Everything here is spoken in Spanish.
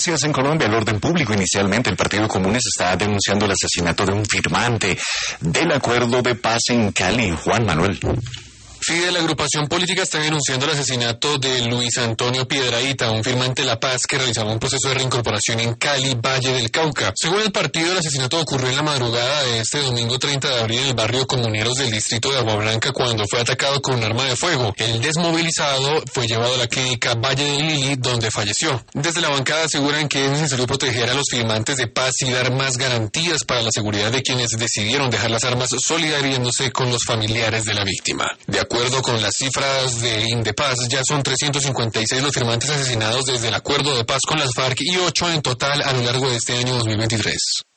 Gracias. En Colombia, el orden público. Inicialmente, el Partido Comunes está denunciando el asesinato de un firmante del acuerdo de paz en Cali, Juan Manuel. Sí, la agrupación política está denunciando el asesinato de Luis Antonio Piedrahíta, un firmante de la paz que realizaba un proceso de reincorporación en Cali, Valle del Cauca. Según el partido, el asesinato ocurrió en la madrugada de este domingo 30 de abril en el barrio Comuneros del distrito de Agua Blanca cuando fue atacado con un arma de fuego. El desmovilizado fue llevado a la clínica Valle del Lili, donde falleció. Desde la bancada aseguran que es necesario proteger a los firmantes de paz y dar más garantías para la seguridad de quienes decidieron dejar las armas, solidarizándose con los familiares de la víctima. De acuerdo con las cifras de Indepaz, ya son 356 los firmantes asesinados desde el acuerdo de paz con las FARC y 8 en total a lo largo de este año 2023.